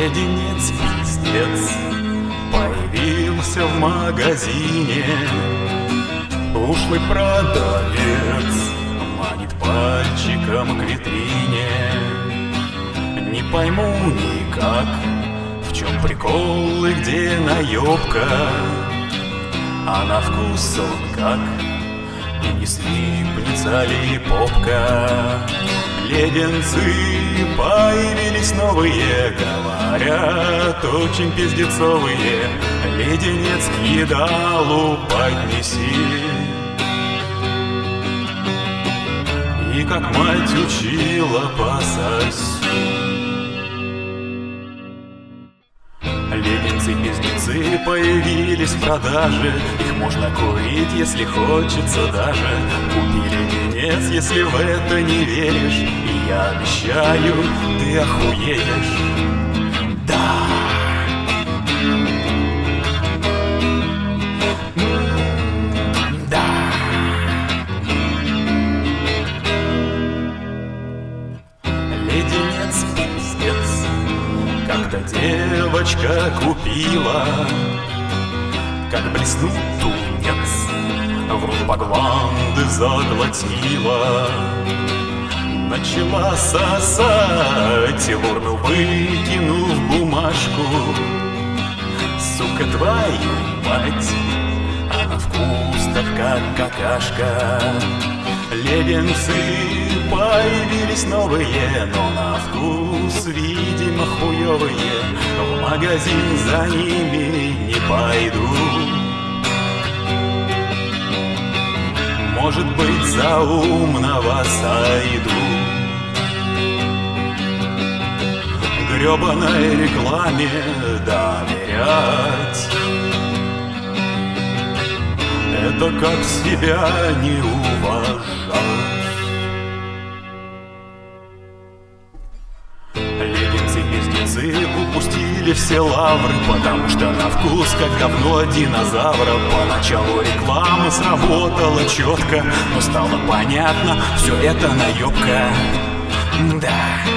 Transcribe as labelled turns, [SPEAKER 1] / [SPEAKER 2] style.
[SPEAKER 1] Леденец пиздец появился в магазине. Ушлый продавец манит пальчиком к витрине. Не пойму никак, в чем прикол и где наебка, а на вкус он как, и не слипнется ли попка. Леденцы появились новые, говорят, очень пиздецовые. Леденец к едалу поднеси. И как мать учила, пососи. Леденцы-пиздецы появились в продаже. Их можно курить, если хочется даже. Купи леденец, если в это не веришь, и я обещаю, ты охуеешь. Да. Да. Леденец пиздец как-то девочка купила, как блеснул тунец, в рот багланды заглотила. Начала сосать, урну выкинув бумажку. Сука, твою мать, а на вкус-то как какашка. Леденцы появились новые, но на вкус, видимо, хуёвые. В магазин за ними не пойду. Может быть, за умного сойду. Грёбаной рекламе доверять — это как себя не уважать. Леденцы-пиздецы упустили все лавры, потому что на вкус как говно динозавра. Поначалу реклама сработала четко, но стало понятно, все это наебка. Да.